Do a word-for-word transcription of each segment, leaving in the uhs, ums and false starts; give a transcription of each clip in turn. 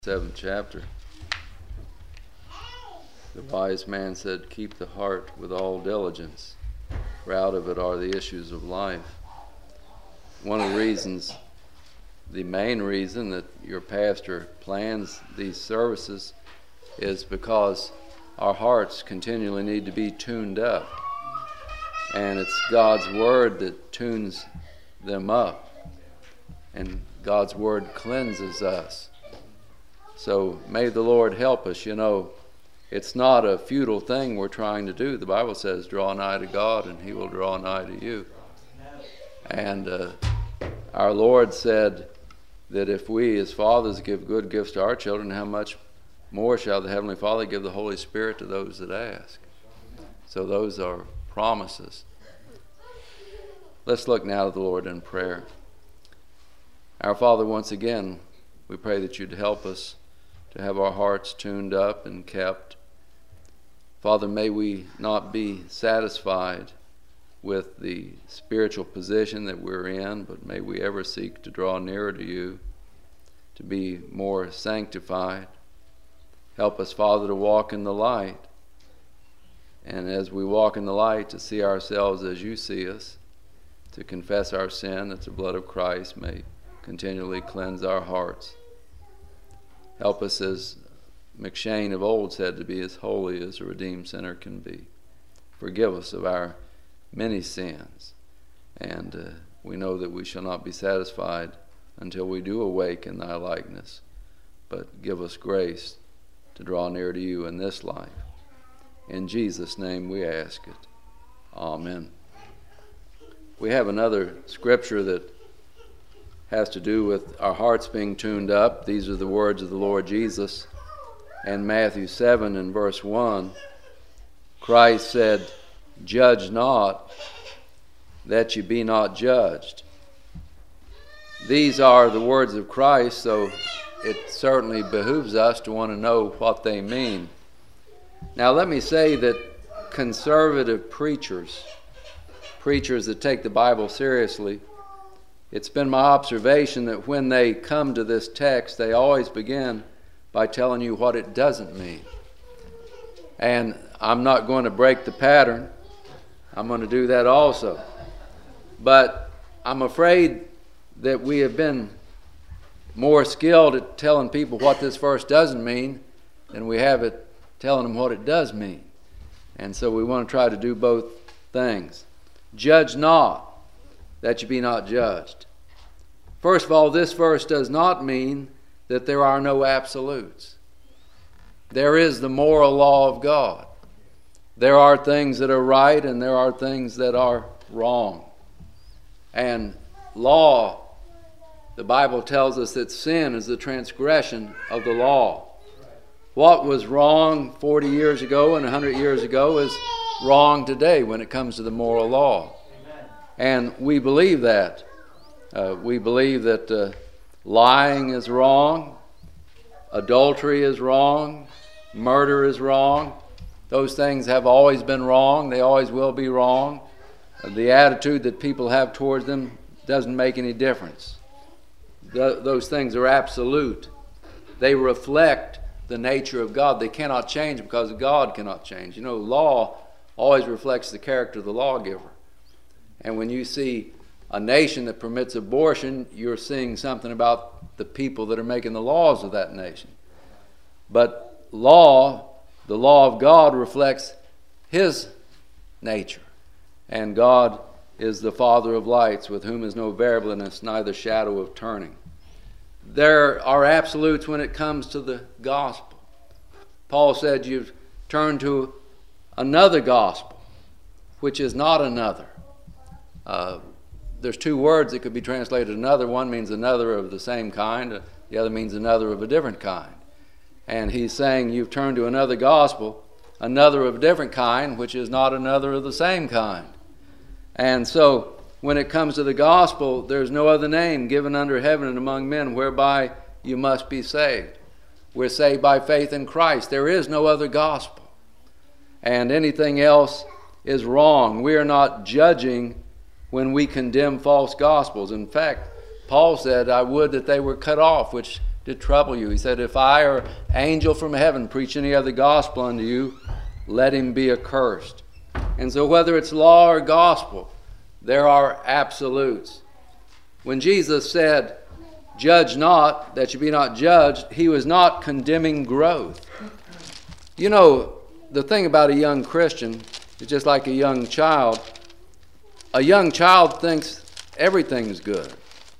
seventh chapter. The wise man said, "Keep the heart with all diligence, for out of it are the issues of life." One of the reasons, the main reason that your pastor plans these services is because our hearts continually need to be tuned up. And it's God's Word that tunes them up. And God's Word cleanses us. So may the Lord help us. You know, it's not a futile thing we're trying to do. The Bible says, draw nigh to God and He will draw nigh to you. And uh, our Lord said that if we as fathers give good gifts to our children, how much more shall the Heavenly Father give the Holy Spirit to those that ask. So those are promises. Let's look now to the Lord in prayer. Our Father, once again, we pray that you'd help us to have our hearts tuned up and kept. Father, may we not be satisfied with the spiritual position that we're in, but may we ever seek to draw nearer to you, to be more sanctified. Help us, Father, to walk in the light. And as we walk in the light, to see ourselves as you see us, to confess our sin, that the blood of Christ may continually cleanse our hearts. Help us, as McShane of old said, to be as holy as a redeemed sinner can be. Forgive us of our many sins. And uh, we know that we shall not be satisfied until we do awake in thy likeness. But give us grace to draw near to you in this life. In Jesus' name we ask it. Amen. We have another scripture that has to do with our hearts being tuned up. These are the words of the Lord Jesus. In Matthew seven and verse one, Christ said, "Judge not, that you be not judged." These are the words of Christ, so it certainly behooves us to want to know what they mean. Now let me say that conservative preachers, preachers that take the Bible seriously, it's been my observation that when they come to this text, they always begin by telling you what it doesn't mean. And I'm not going to break the pattern. I'm going to do that also. But I'm afraid that we have been more skilled at telling people what this verse doesn't mean than we have at telling them what it does mean. And so we want to try to do both things. Judge not, that you be not judged. First of all, this verse does not mean that there are no absolutes. There is the moral law of God. There are things that are right and there are things that are wrong. And law, the Bible tells us that sin is the transgression of the law. What was wrong forty years ago and one hundred years ago is wrong today when it comes to the moral law. Amen. And we believe that. Uh, we believe that uh, lying is wrong, adultery is wrong, murder is wrong. Those things have always been wrong. They always will be wrong. Uh, the attitude that people have towards them doesn't make any difference. Th- those things are absolute. They reflect the nature of God. They cannot change because God cannot change. You know, law always reflects the character of the lawgiver. And when you see a nation that permits abortion, you're seeing something about the people that are making the laws of that nation. But law, the law of God, reflects His nature. And God is the Father of lights, with whom is no variableness, neither shadow of turning. There are absolutes when it comes to the gospel. Paul said you've turned to another gospel, which is not another. Uh, there's two words that could be translated another. One means another of the same kind. The other means another of a different kind. And he's saying you've turned to another gospel, another of a different kind, which is not another of the same kind. And so when it comes to the gospel, there's no other name given under heaven and among men whereby you must be saved. We're saved by faith in Christ. There is no other gospel. And anything else is wrong. We are not judging when we condemn false gospels. In fact, Paul said, "I would that they were cut off, which to trouble you. He said, if I or angel from heaven preach any other gospel unto you, let him be accursed. And so whether it's law or gospel, there are absolutes. When Jesus said, judge not, that you be not judged, he was not condemning growth. You know, the thing about a young Christian is just like a young child. A young child thinks everything's good.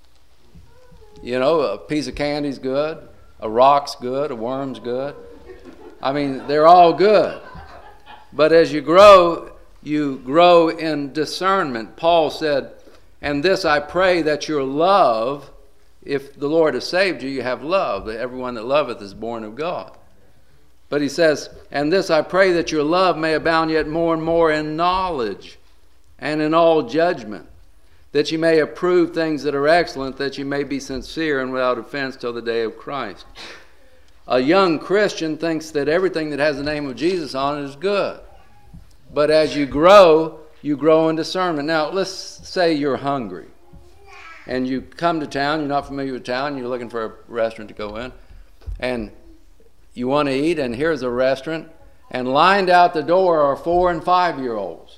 You know, a piece of candy's good, a rock's good, a worm's good. I mean, they're all good. But as you grow, you grow in discernment. Paul said, and this I pray that your love, if the Lord has saved you, you have love. That everyone that loveth is born of God. But he says, and this I pray that your love may abound yet more and more in knowledge and in all judgment, that you may approve things that are excellent, that you may be sincere and without offense till the day of Christ. A young Christian thinks that everything that has the name of Jesus on it is good. But as you grow, you grow in discernment. Now, let's say you're hungry, and you come to town, you're not familiar with town, you're looking for a restaurant to go in, and you want to eat, and here's a restaurant, and lined out the door are four and five-year-olds.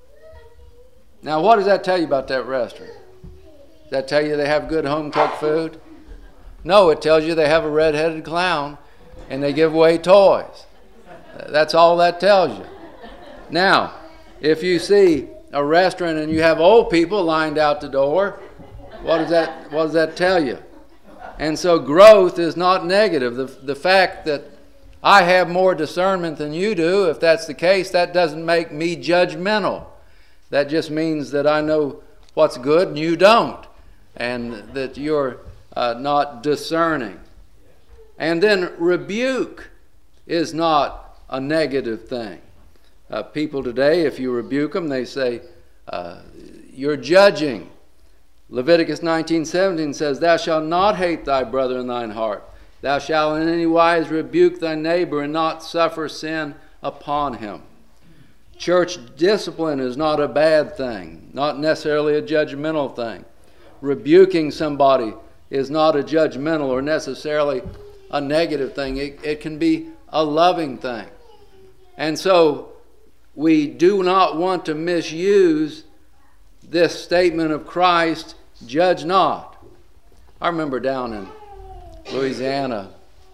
Now, what does that tell you about that restaurant? Does that tell you they have good home-cooked food? No, it tells you they have a red-headed clown and they give away toys. That's all that tells you. Now, if you see a restaurant and you have old people lined out the door, what does that, what does that tell you? And so growth is not negative. The, the fact that I have more discernment than you do, if that's the case, that doesn't make me judgmental. That just means that I know what's good and you don't, and that you're uh, not discerning. And then rebuke is not a negative thing. Uh, people today, if you rebuke them, they say, uh, you're judging. Leviticus nineteen seventeen says, thou shalt not hate thy brother in thine heart. Thou shalt in any wise rebuke thy neighbor and not suffer sin upon him. Church discipline is not a bad thing, not necessarily a judgmental thing. Rebuking somebody is not a judgmental or necessarily a negative thing. It, it can be a loving thing. And so we do not want to misuse this statement of Christ, judge not. I remember down in Louisiana,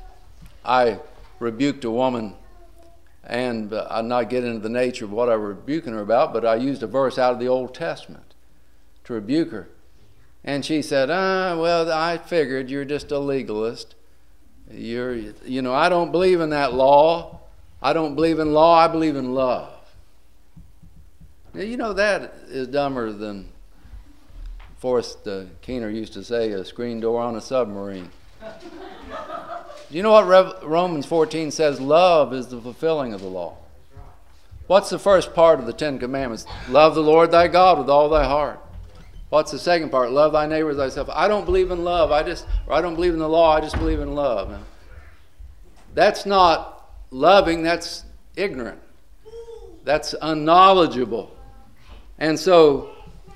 I rebuked a woman. And uh, I'll not get into the nature of what I was rebuking her about, but I used a verse out of the Old Testament to rebuke her. And she said, ah, well, I figured you're just a legalist. You're, you know, I don't believe in that law. I don't believe in law. I believe in love. Now, you know, that is dumber than Forrest uh, Keener used to say, a screen door on a submarine. Do you know what Rev- Romans fourteen says? Love is the fulfilling of the law. What's the first part of the Ten Commandments? Love the Lord thy God with all thy heart. What's the second part? Love thy neighbor as thyself. I don't believe in love. I just, or I don't believe in the law. I just believe in love. Now, that's not loving. That's ignorant. That's unknowledgeable. And so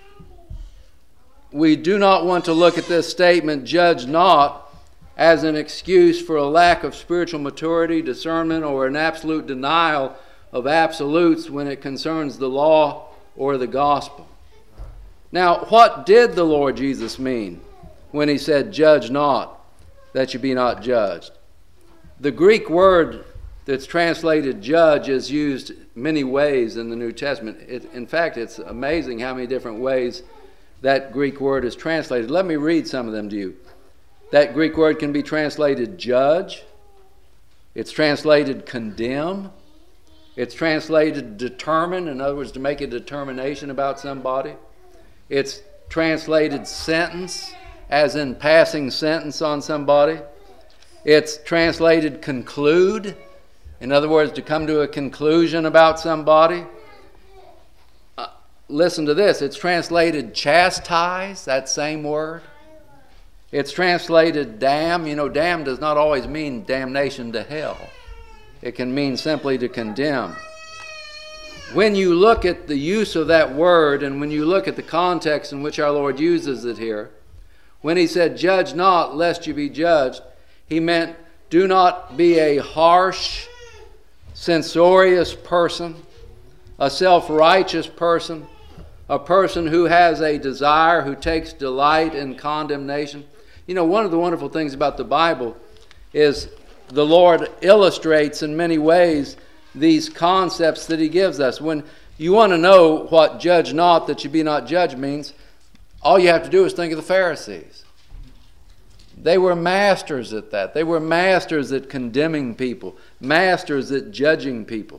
we do not want to look at this statement, judge not, as an excuse for a lack of spiritual maturity, discernment, or an absolute denial of absolutes when it concerns the law or the gospel. Now, what did the Lord Jesus mean when he said, judge not, that you be not judged? The Greek word that's translated judge is used many ways in the New Testament. It, in fact, it's amazing how many different ways that Greek word is translated. Let me read some of them to you. That Greek word can be translated judge. It's translated condemn. It's translated determine, in other words, to make a determination about somebody. It's translated sentence, as in passing sentence on somebody. It's translated conclude, in other words, to come to a conclusion about somebody. Uh, listen to this. It's translated chastise, that same word. It's translated damn. You know, damn does not always mean damnation to hell. It can mean simply to condemn. When you look at the use of that word, and when you look at the context in which our Lord uses it here, when he said, judge not lest you be judged, He meant do not be a harsh, censorious person, a self-righteous person, a person who has a desire, who takes delight in condemnation. You know, one of the wonderful things about the Bible is the Lord illustrates in many ways these concepts that he gives us. When you want to know what judge not that you be not judged means, all you have to do is think of the Pharisees. They were masters at that. They were masters at condemning people, masters at judging people.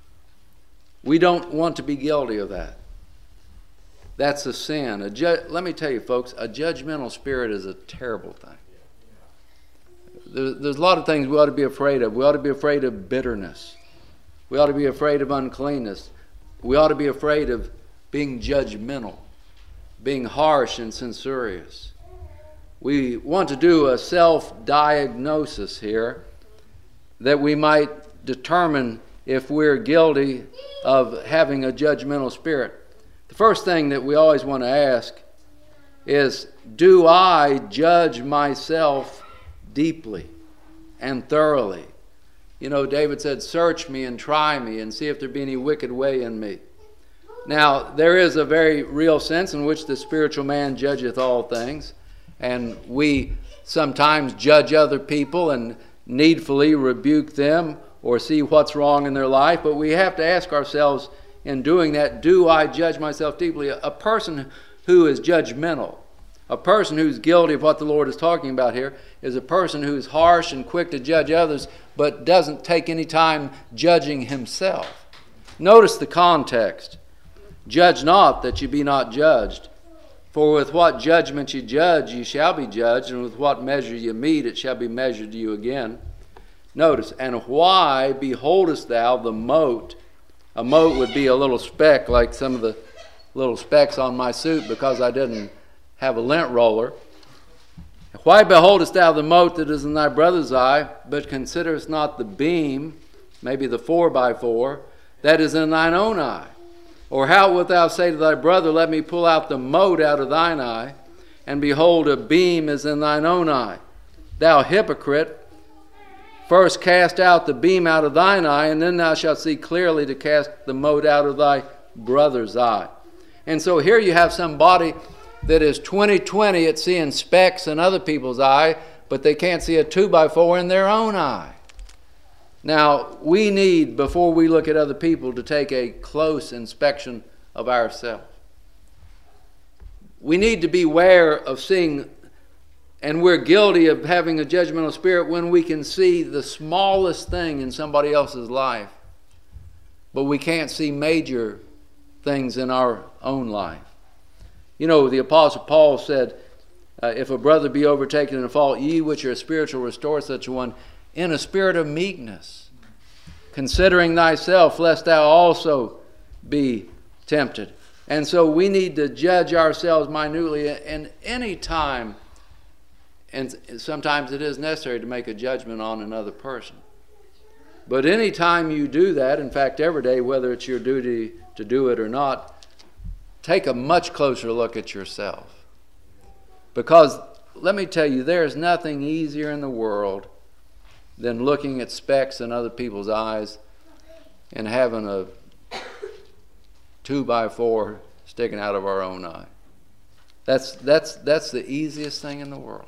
We don't want to be guilty of that. That's a sin. A ju- Let me tell you, folks, a judgmental spirit is a terrible thing. There, there's a lot of things we ought to be afraid of. We ought to be afraid of bitterness. We ought to be afraid of uncleanness. We ought to be afraid of being judgmental, being harsh and censorious. We want to do a self-diagnosis here that we might determine if we're guilty of having a judgmental spirit. The first thing that we always want to ask is, do I judge myself deeply and thoroughly? You know, David said, search me and try me and see if there be any wicked way in me. Now, there is a very real sense in which the spiritual man judgeth all things, and we sometimes judge other people and needfully rebuke them or see what's wrong in their life, but we have to ask ourselves in doing that, do I judge myself deeply? A person who is judgmental, a person who's guilty of what the Lord is talking about here, is a person who's harsh and quick to judge others, but doesn't take any time judging himself. Notice the context. Judge not that you be not judged. For with what judgment you judge, you shall be judged, and with what measure you mete, it shall be measured to you again. Notice, and why beholdest thou the mote? A mote would be a little speck, like some of the little specks on my suit because I didn't have a lint roller. Why beholdest thou the mote that is in thy brother's eye, but considerest not the beam, maybe the four by four, that is in thine own eye? Or how wilt thou say to thy brother, let me pull out the mote out of thine eye, and behold, a beam is in thine own eye? Thou hypocrite, first cast out the beam out of thine eye, and then thou shalt see clearly to cast the mote out of thy brother's eye. And so here you have somebody that is twenty twenty at seeing specks in other people's eye, but they can't see a two by four in their own eye. Now, we need, before we look at other people, to take a close inspection of ourselves. We need to beware of seeing, and we're guilty of having a judgmental spirit when we can see the smallest thing in somebody else's life, but we can't see major things in our own life. You know, the Apostle Paul said, uh, if a brother be overtaken in a fault, ye which are spiritual, restore such a one in a spirit of meekness, considering thyself, lest thou also be tempted. And so we need to judge ourselves minutely, and any time, and sometimes it is necessary to make a judgment on another person. But any time you do that, in fact every day, whether it's your duty to do it or not, take a much closer look at yourself. Because let me tell you, there's nothing easier in the world than looking at specks in other people's eyes and having a two by four sticking out of our own eye. That's, that's, that's the easiest thing in the world.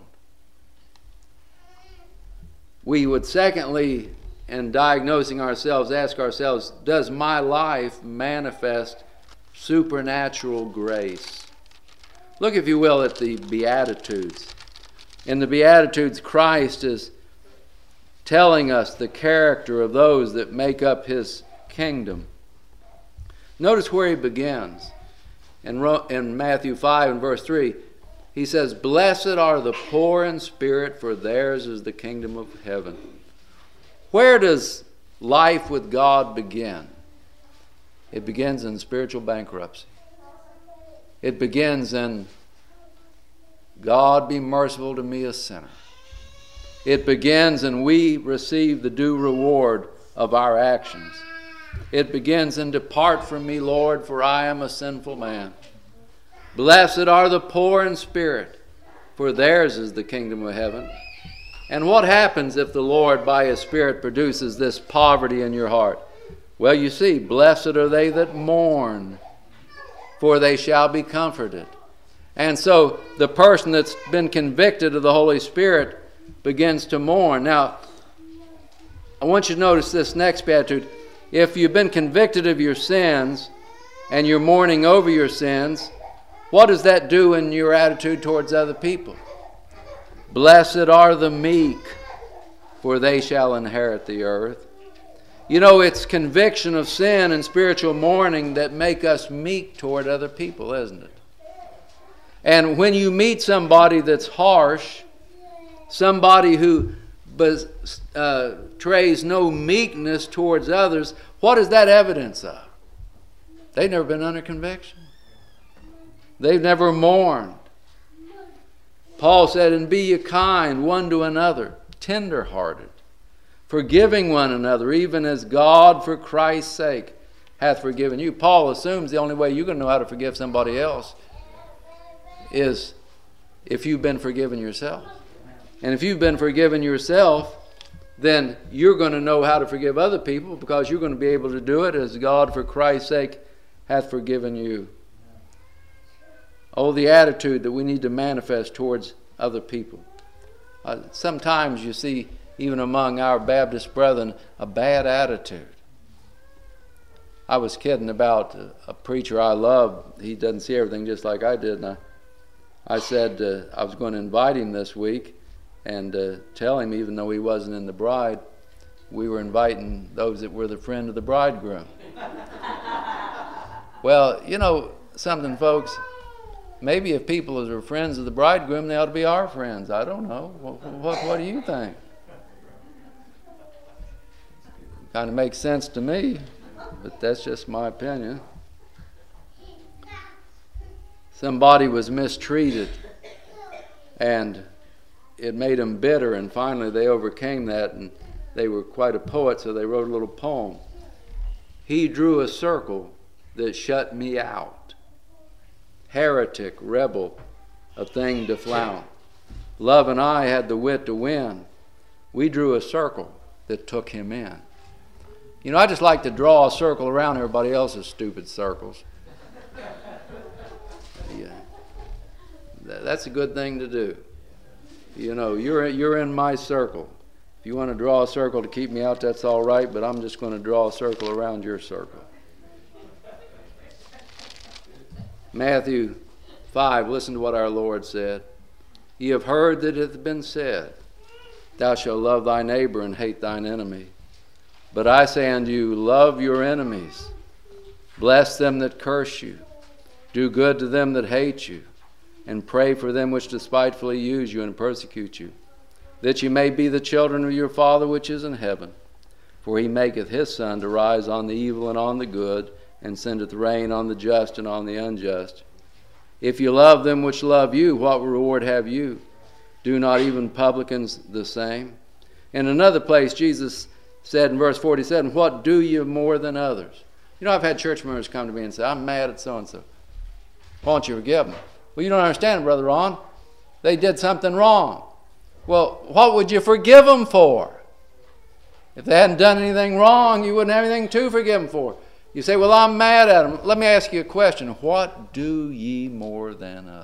We would secondly, in diagnosing ourselves, ask ourselves, does my life manifest supernatural grace? Look, if you will, at the Beatitudes. In the Beatitudes, Christ is telling us the character of those that make up his kingdom. Notice where he begins. In, in Matthew five and verse three, he says, blessed are the poor in spirit, for theirs is the kingdom of heaven. Where does life with God begin? It begins in spiritual bankruptcy. It begins in, God be merciful to me, a sinner. It begins and we receive the due reward of our actions. It begins in, depart from me, Lord, for I am a sinful man. Blessed are the poor in spirit, for theirs is the kingdom of heaven. And what happens if the Lord by His Spirit produces this poverty in your heart? Well, you see, blessed are they that mourn, for they shall be comforted. And so the person that's been convicted of the Holy Spirit begins to mourn. Now, I want you to notice this next beatitude. If you've been convicted of your sins and you're mourning over your sins, what does that do in your attitude towards other people? Blessed are the meek, for they shall inherit the earth. You know, it's conviction of sin and spiritual mourning that make us meek toward other people, isn't it? And when you meet somebody that's harsh, somebody who betrays no meekness towards others, what is that evidence of? They've never been under conviction. They've never mourned. Paul said, and be ye kind one to another, tender-hearted, forgiving one another, even as God for Christ's sake hath forgiven you. Paul assumes the only way you're going to know how to forgive somebody else is if you've been forgiven yourself. And if you've been forgiven yourself, then you're going to know how to forgive other people, because you're going to be able to do it as God for Christ's sake hath forgiven you. Oh, the attitude that we need to manifest towards other people. Uh, sometimes you see, even among our Baptist brethren, a bad attitude. I was kidding about a preacher I love. He doesn't see everything just like I did. And I, I said uh, I was going to invite him this week and uh, tell him, even though he wasn't in the bride, we were inviting those that were the friend of the bridegroom. Well, you know something, folks? Maybe if people are friends of the bridegroom, they ought to be our friends. I don't know. What, what, what do you think? Kind of makes sense to me, but that's just my opinion. Somebody was mistreated, and it made them bitter, and finally they overcame that, and they were quite a poet, so they wrote a little poem. He drew a circle that shut me out. Heretic, rebel, a thing to flout. Love and I had the wit to win. We drew a circle that took him in. You know, I just like to draw a circle around everybody else's stupid circles. Yeah. That's a good thing to do. You know, you're, you're in my circle. If you want to draw a circle to keep me out, that's all right, but I'm just going to draw a circle around your circle. Matthew five, listen to what our Lord said. Ye have heard that it hath been said, thou shalt love thy neighbor and hate thine enemy. But I say unto you, love your enemies, bless them that curse you, do good to them that hate you, and pray for them which despitefully use you and persecute you, that ye may be the children of your Father which is in heaven. For he maketh his sun to rise on the evil and on the good, and sendeth rain on the just and on the unjust. If you love them which love you, what reward have you? Do not even publicans the same? In another place, Jesus said in verse forty-seven, what do you more than others? You know, I've had church members come to me and say, I'm mad at so-and-so. Why don't you forgive them? Well, you don't understand, Brother Ron. They did something wrong. Well, what would you forgive them for? If they hadn't done anything wrong, you wouldn't have anything to forgive them for. You say, well, I'm mad at them. Let me ask you a question. What do ye more than others?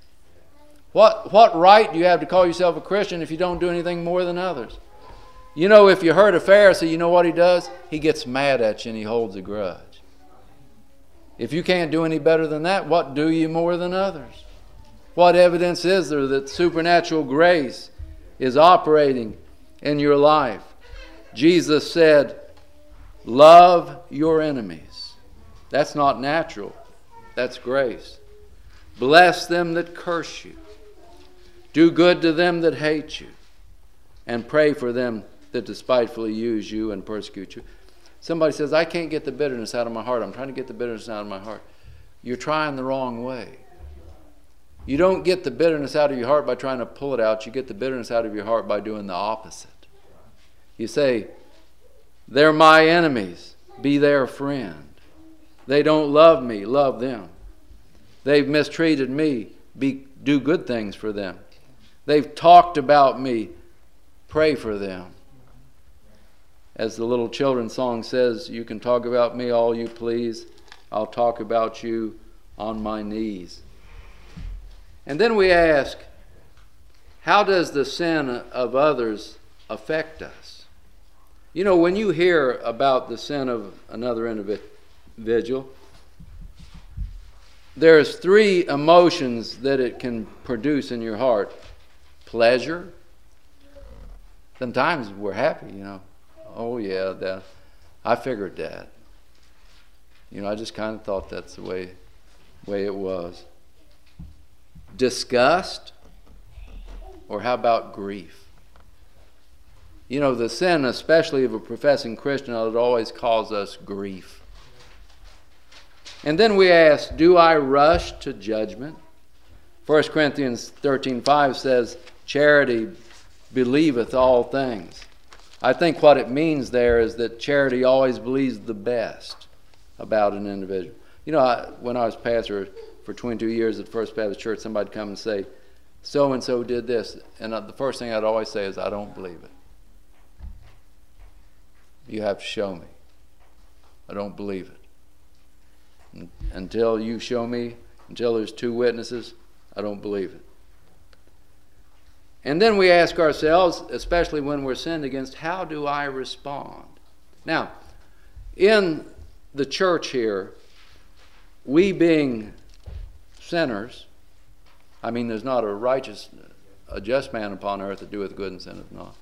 What, what right do you have to call yourself a Christian if you don't do anything more than others? You know, if you hurt a Pharisee, you know what he does? He gets mad at you and he holds a grudge. If you can't do any better than that, what do you more than others? What evidence is there that supernatural grace is operating in your life? Jesus said, love your enemies. That's not natural. That's grace. Bless them that curse you. Do good to them that hate you. And pray for them that despitefully use you and persecute you. Somebody says, I can't get the bitterness out of my heart. I'm trying to get the bitterness out of my heart. You're trying the wrong way. You don't get the bitterness out of your heart by trying to pull it out. You get the bitterness out of your heart by doing the opposite. You say, they're my enemies. Be their friend. They don't love me. Love them. They've mistreated me. Be, do good things for them. They've talked about me. pray for them. As the little children's song says, you can talk about me all you please. I'll talk about you on my knees. And then we ask, how does the sin of others affect us? You know, when you hear about the sin of another individual, there's three emotions that it can produce in your heart. Pleasure. Sometimes we're happy, you know. Oh yeah, that I figured that. You know, I just kind of thought that's the way, way it was. Disgust, or how about grief? You know, the sin, especially of a professing Christian, it always causes us grief. And then we ask, do I rush to judgment? First Corinthians thirteen five says, charity believeth all things. I think what it means there is that charity always believes the best about an individual. You know, I, when I was pastor for twenty-two years at First Baptist Church, somebody would come and say, so-and-so did this. And the first thing I'd always say is, I don't believe it. You have to show me. I don't believe it. Until you show me, until there's two witnesses, I don't believe it. And then we ask ourselves, especially when we're sinned against, how do I respond? Now, in the church here, we being sinners, I mean, there's not a righteous, a just man upon earth that doeth good and sinneth not.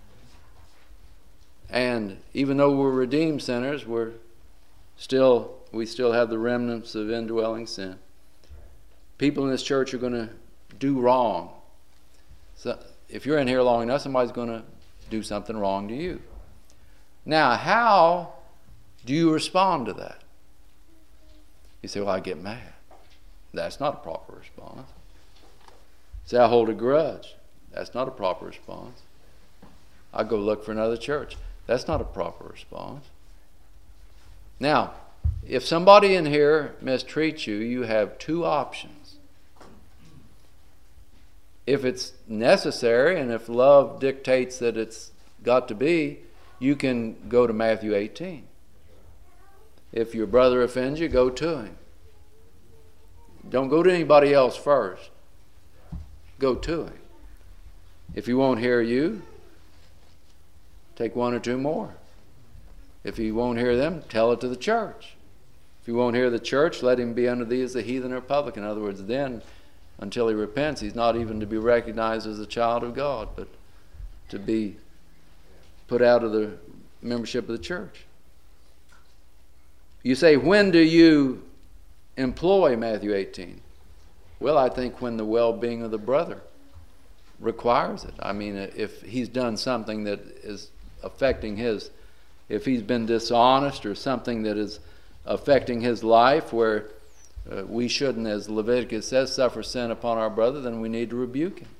And even though we're redeemed sinners, we're still, we still have the remnants of indwelling sin. People in this church are going to do wrong. So, if you're in here long enough, somebody's going to do something wrong to you. Now, how do you respond to that? You say, well, I get mad. That's not a proper response. Say, I hold a grudge. That's not a proper response. I go look for another church. That's not a proper response. Now, if somebody in here mistreats you, you have two options. If it's necessary and if love dictates that it's got to be, you can go to Matthew eighteen. If your brother offends you, go to him. Don't go to anybody else first. Go to him. If he won't hear you, take one or two more. If he won't hear them, tell it to the church. If he won't hear the church, let him be under thee as a heathen or publican. In other words, then, until he repents, he's not even to be recognized as a child of God, but to be put out of the membership of the church. You say, when do you employ Matthew eighteen? Well, I think when the well-being of the brother requires it. I mean, if he's done something that is affecting his, if he's been dishonest or something that is affecting his life where Uh, we shouldn't, as Leviticus says, suffer sin upon our brother, then we need to rebuke him.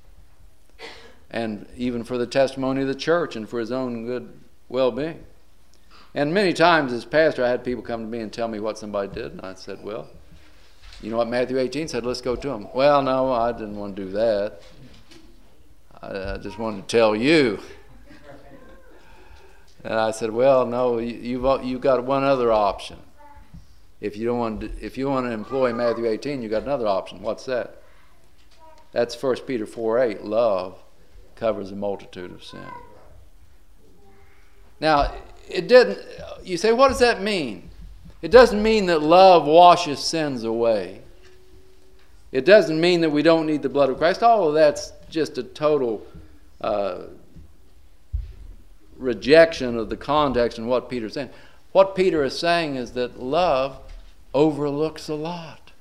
And even for the testimony of the church and for his own good well-being. And many times as pastor, I had people come to me and tell me what somebody did, and I said, well, you know what Matthew eighteen said? Let's go to him. Well, no, I didn't want to do that. I, I just wanted to tell you. And I said, well, no, you, you've, you've got one other option. If you don't want to, if you want to employ Matthew eighteen, you've got another option. What's that? That's First Peter four eight. Love covers a multitude of sin. Now, it didn't, you say, what does that mean? It doesn't mean that love washes sins away. It doesn't mean that we don't need the blood of Christ. All of that's just a total uh, rejection of the context and what Peter's saying. What Peter is saying is that love overlooks a lot.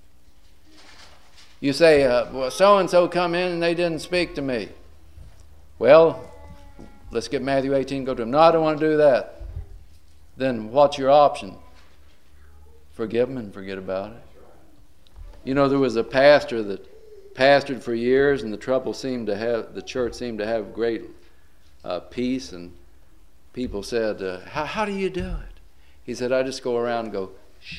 You say, uh, well, so-and-so come in and they didn't speak to me. Well, let's get Matthew eighteen, go to him. No, I don't want to do that. Then what's your option? Forgive them and forget about it. You know, there was a pastor that pastored for years, and the trouble seemed to have, the church seemed to have great uh, peace, and people said, uh, how, how do you do it? He said, I just go around and go, shh.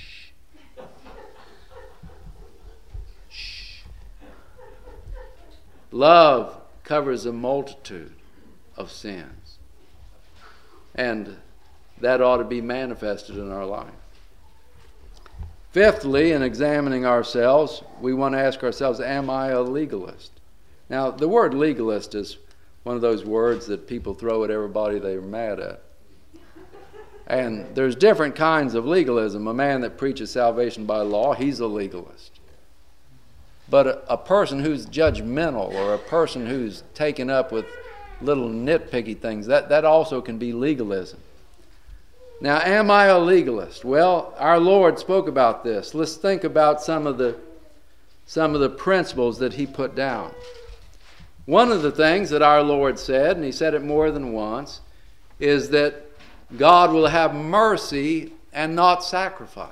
Shh. Love covers a multitude of sins. And that ought to be manifested in our life. Fifthly, in examining ourselves, we want to ask ourselves, am I a legalist? Now, the word legalist is one of those words that people throw at everybody they're mad at. And there's different kinds of legalism. A man that preaches salvation by law, he's a legalist. But a, a person who's judgmental, or a person who's taken up with little nitpicky things, that, that also can be legalism. Now, am I a legalist? Well, our Lord spoke about this. Let's think about some of the, some of the principles that he put down. One of the things that our Lord said, and he said it more than once, is that God will have mercy and not sacrifice.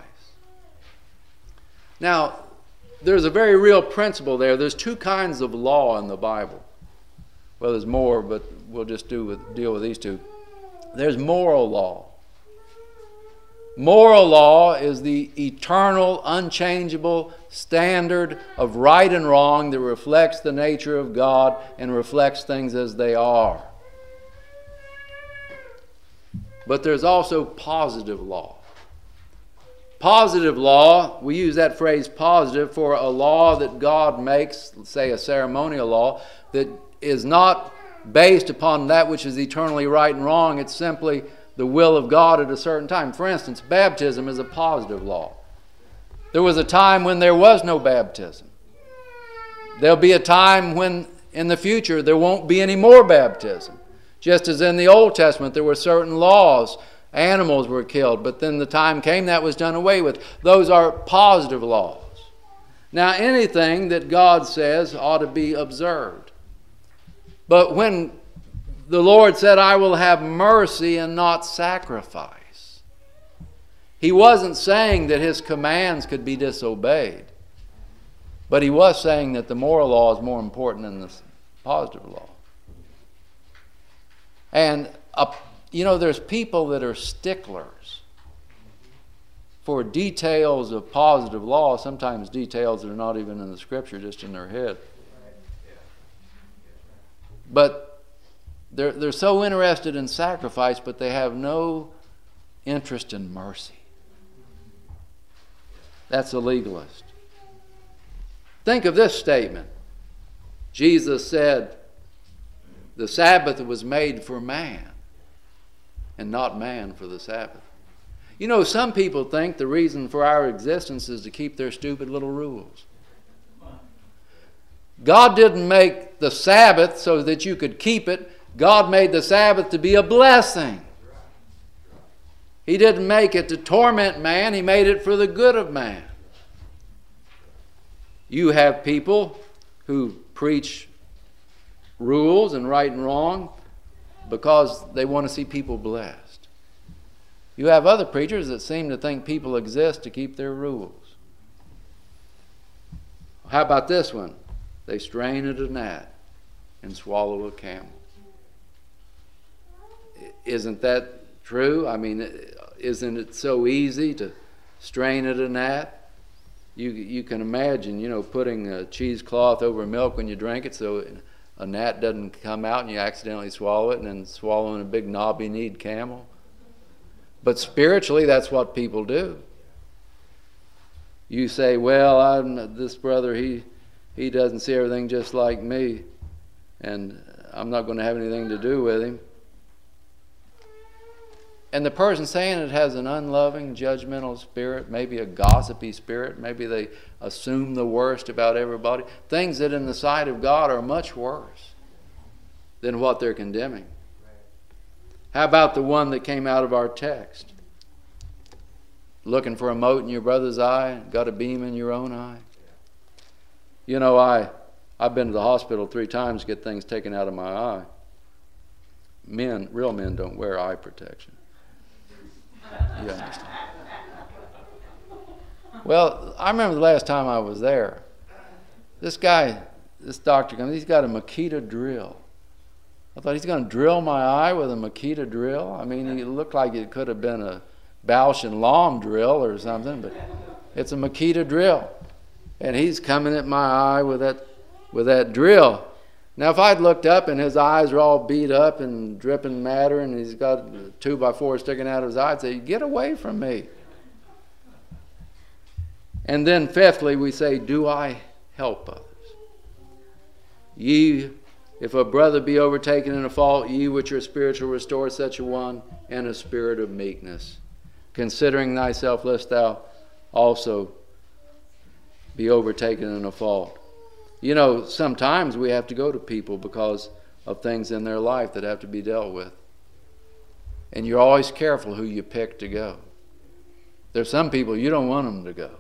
Now, there's a very real principle there. There's two kinds of law in the Bible. Well, there's more, but we'll just do with, deal with these two. There's moral law. Moral law is the eternal, unchangeable standard of right and wrong that reflects the nature of God and reflects things as they are. But there's also positive law. Positive law, we use that phrase positive for a law that God makes, say a ceremonial law, that is not based upon that which is eternally right and wrong. It's simply the will of God at a certain time. For instance, baptism is a positive law. There was a time when there was no baptism. There'll be a time when in the future there won't be any more baptism. Just as in the Old Testament there were certain laws, animals were killed, but then the time came that was done away with. Those are positive laws. Now, anything that God says ought to be observed. But when the Lord said, I will have mercy and not sacrifice, he wasn't saying that his commands could be disobeyed, but he was saying that the moral law is more important than the positive law. And, uh, you know, there's people that are sticklers for details of positive law, sometimes details that are not even in the Scripture, just in their head. But they're, they're so interested in sacrifice, but they have no interest in mercy. That's a legalist. Think of this statement. Jesus said, the Sabbath was made for man, and not man for the Sabbath. You know, some people think the reason for our existence is to keep their stupid little rules. God didn't make the Sabbath so that you could keep it. God made the Sabbath to be a blessing. He didn't make it to torment man. He made it for the good of man. You have people who preach rules and right and wrong because they want to see people blessed. You have other preachers that seem to think people exist to keep their rules. How about this one? They strain at a gnat and swallow a camel. Isn't that true? I mean, isn't it so easy to strain at a gnat? You, you can imagine, you know, putting a cheesecloth over milk when you drink it so a gnat doesn't come out and you accidentally swallow it, and then swallowing a big knobby-kneed camel. But spiritually, that's what people do. You say, well, I'm, this brother, he, he doesn't see everything just like me, and I'm not going to have anything to do with him. And the person saying it has an unloving, judgmental spirit, maybe a gossipy spirit. Maybe they assume the worst about everybody. Things that in the sight of God are much worse than what they're condemning. How about the one that came out of our text? Looking for a mote in your brother's eye, got a beam in your own eye. You know, I, I've been to the hospital three times to get things taken out of my eye. Men, real men don't wear eye protection. You understand? Well, I remember the last time I was there. This guy, this doctor comes, he's got a Makita drill. I thought, he's going to drill my eye with a Makita drill? I mean, it looked like it could have been a Bausch and Lomb drill or something, but it's a Makita drill. And he's coming at my eye with that, with that drill. Now, if I'd looked up and his eyes are all beat up and dripping matter and he's got a two by four sticking out of his eye, I'd say, get away from me. And then fifthly, we say, do I help others? Ye, if a brother be overtaken in a fault, ye which are spiritual, restore such a one in a spirit of meekness, considering thyself, lest thou also be overtaken in a fault. You know, sometimes we have to go to people because of things in their life that have to be dealt with. And you're always careful who you pick to go. There's some people you don't want them to go.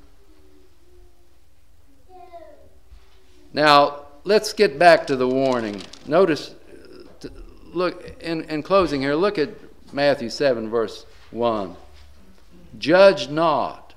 Now, let's get back to the warning. Notice, look, in, in closing here, look at Matthew seven, verse one. Judge not.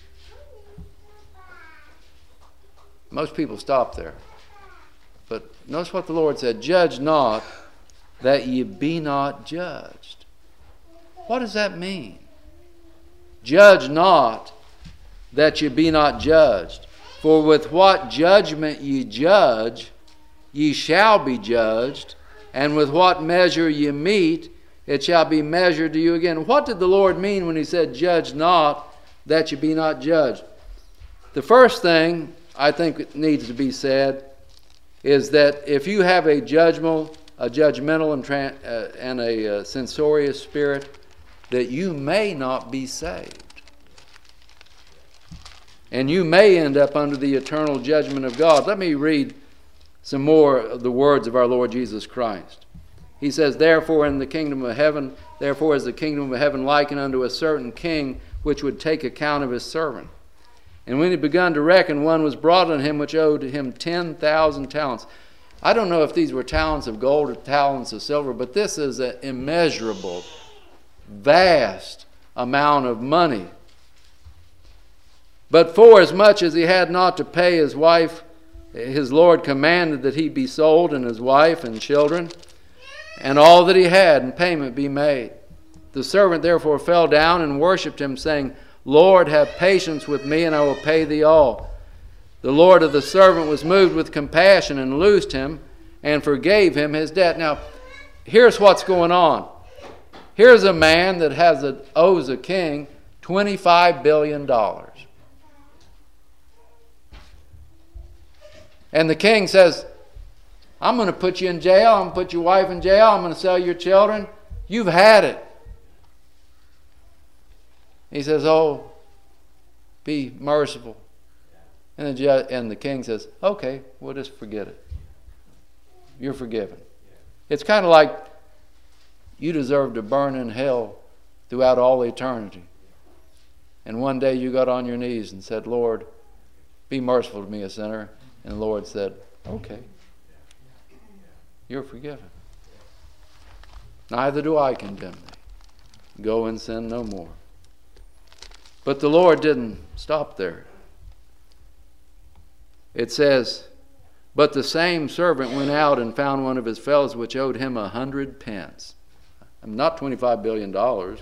Most people stop there. But notice what the Lord said. Judge not, that ye be not judged. What does that mean? Judge not, that ye be not judged. For with what judgment ye judge, ye shall be judged, and with what measure ye meet, it shall be measured to you again. What did the Lord mean when he said, judge not, that ye be not judged? The first thing I think needs to be said is that if you have a judgmental, a judgmental and, tra- uh, and a uh, censorious spirit, that you may not be saved. And you may end up under the eternal judgment of God. Let me read some more of the words of our Lord Jesus Christ. He says, therefore in the kingdom of heaven, therefore is the kingdom of heaven likened unto a certain king, which would take account of his servant. And when he begun to reckon, one was brought on him which owed him ten thousand talents. I don't know if these were talents of gold or talents of silver, but this is an immeasurable, vast amount of money. But for as much as he had not to pay his wife, his Lord commanded that he be sold, and his wife and children, and all that he had in payment be made. The servant therefore fell down and worshipped him, saying, Lord, have patience with me, and I will pay thee all. The Lord of the servant was moved with compassion and loosed him and forgave him his debt. Now, here's what's going on. Here's a man that has a, owes a king twenty-five billion dollars. And the king says, I'm going to put you in jail. I'm going to put your wife in jail. I'm going to sell your children. You've had it. He says, oh, be merciful. And the, judge, and the king says, okay, we'll just forget it. You're forgiven. It's kind of like you deserve to burn in hell throughout all eternity. And one day you got on your knees and said, Lord, be merciful to me, a sinner. And the Lord said, okay, you're forgiven. Neither do I condemn thee. Go and sin no more. But the Lord didn't stop there. It says, but the same servant went out and found one of his fellows which owed him a hundred pence. Not twenty-five billion dollars.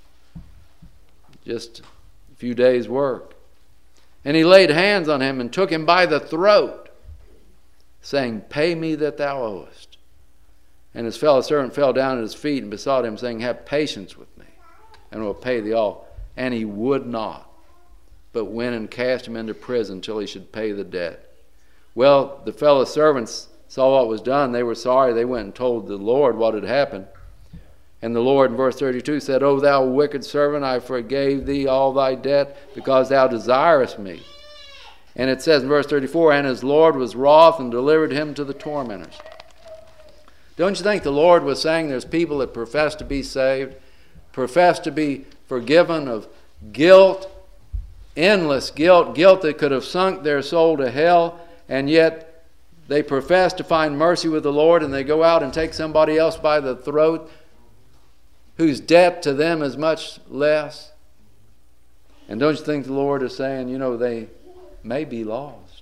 Just a few days' work. And he laid hands on him and took him by the throat, saying, pay me that thou owest. And his fellow servant fell down at his feet and besought him, saying, have patience with me, and I will pay thee all. And he would not, but went and cast him into prison till he should pay the debt. Well, the fellow servants saw what was done. They were sorry. They went and told the Lord what had happened. And the Lord, in verse thirty-two, said, O thou wicked servant, I forgave thee all thy debt, because thou desirest me. And it says in verse thirty-four, and his Lord was wroth and delivered him to the tormentors. Don't you think the Lord was saying there's people that profess to be saved, profess to be forgiven of guilt, endless guilt, guilt that could have sunk their soul to hell, and yet they profess to find mercy with the Lord, and they go out and take somebody else by the throat whose debt to them is much less. And don't you think the Lord is saying, you know, they may be lost?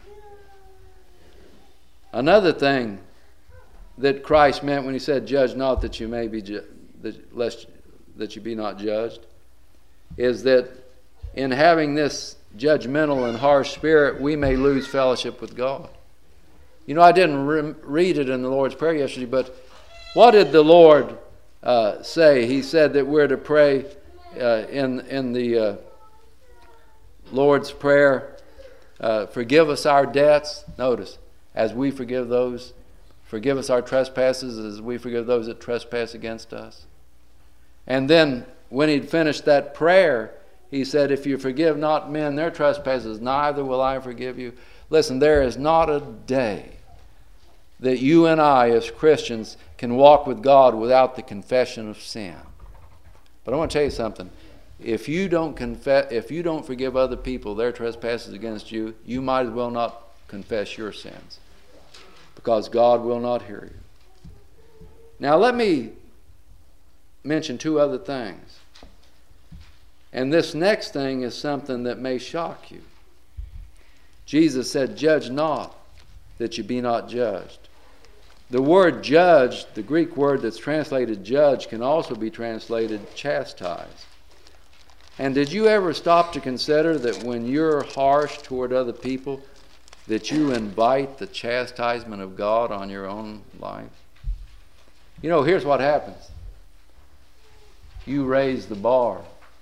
Another thing that Christ meant when he said, judge not that you may be ju- that, lest that you be not judged, is that in having this judgmental and harsh spirit, we may lose fellowship with God. You know, I didn't re- read it in the Lord's Prayer yesterday, but what did the Lord uh, say? He said that we're to pray uh, in, in the uh, Lord's Prayer, uh, forgive us our debts. Notice, as we forgive those, forgive us our trespasses as we forgive those that trespass against us. And then when he'd finished that prayer, he said, if you forgive not men their trespasses, neither will I forgive you. Listen, there is not a day that you and I as Christians can walk with God without the confession of sin. But I want to tell you something. If you don't confess, if you don't forgive other people their trespasses against you, you might as well not confess your sins, because God will not hear you. Now let me mention two other things. And this next thing is something that may shock you. Jesus said, judge not, that you be not judged. The word judge, the Greek word that's translated judge, can also be translated chastise. And did you ever stop to consider that when you're harsh toward other people, that you invite the chastisement of God on your own life? You know, here's what happens. You raise the bar,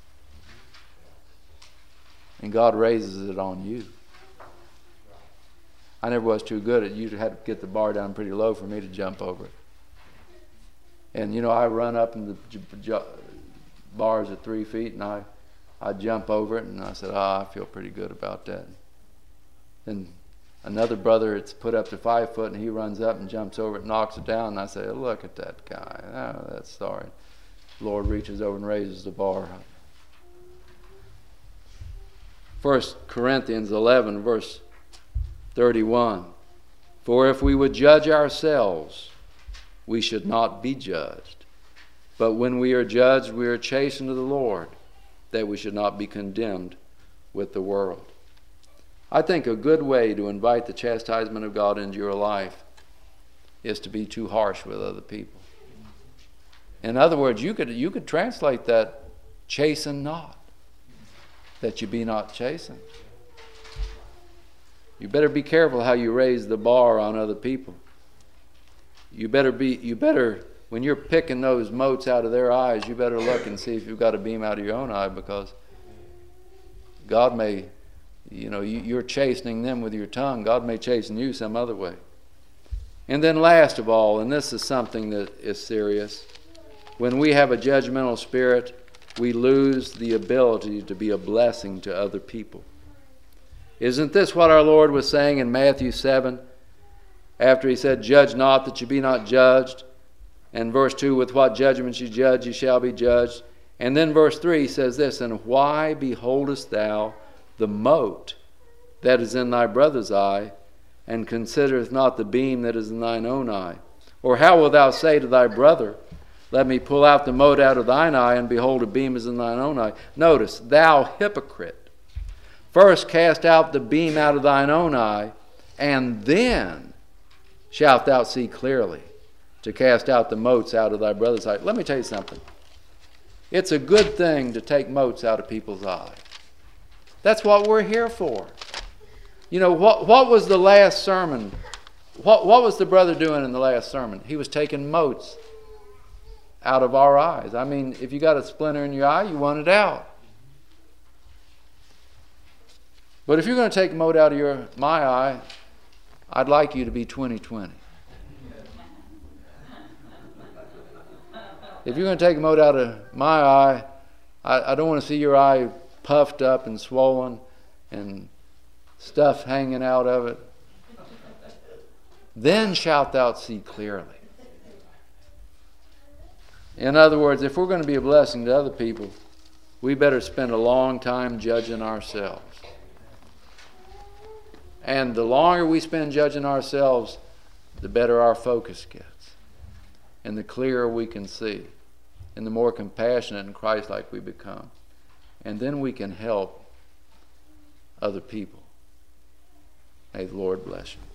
and God raises it on you. I never was too good at it. You had to get the bar down pretty low for me to jump over it. And, you know, I run up and the j- j- bar's at three feet, and I, I jump over it, and I said, ah, I feel pretty good about that. And another brother, it's put up to five foot, and he runs up and jumps over it and knocks it down, and I say, look at that guy. Oh, that's sorry. The Lord reaches over and raises the bar. First Corinthians eleven, verse thirty-one. For if we would judge ourselves, we should not be judged. But when we are judged, we are chastened of the Lord, that we should not be condemned with the world. I think a good way to invite the chastisement of God into your life is to be too harsh with other people. In other words, you could you could translate that, chasten not, that you be not chastened. You better be careful how you raise the bar on other people. You better be you better when you're picking those motes out of their eyes, you better look and see if you've got a beam out of your own eye, because God may, you know, you, you're chastening them with your tongue. God may chasten you some other way. And then last of all, and this is something that is serious, when we have a judgmental spirit, we lose the ability to be a blessing to other people. Isn't this what our Lord was saying in Matthew seven? After he said, judge not that you be not judged. And verse two, with what judgment you judge, you shall be judged. And then verse three, he says this, and why beholdest thou the mote that is in thy brother's eye, and considerest not the beam that is in thine own eye? Or how wilt thou say to thy brother, let me pull out the mote out of thine eye, and behold, a beam is in thine own eye? Notice, thou hypocrite, first cast out the beam out of thine own eye, and then shalt thou see clearly to cast out the motes out of thy brother's eye. Let me tell you something. It's a good thing to take motes out of people's eye. That's what we're here for. You know, what, what was the last sermon? What, what was the brother doing in the last sermon? He was taking motes out of our eyes. I mean, if you got a splinter in your eye, you want it out. But if you're going to take a mote out of your my eye, I'd like you to be twenty twenty. If you're going to take a mote out of my eye, I, I don't want to see your eye puffed up and swollen and stuff hanging out of it. Then shalt thou see clearly. In other words, if we're going to be a blessing to other people, we better spend a long time judging ourselves. And the longer we spend judging ourselves, the better our focus gets. And the clearer we can see. And the more compassionate and Christ-like we become. And then we can help other people. May the Lord bless you.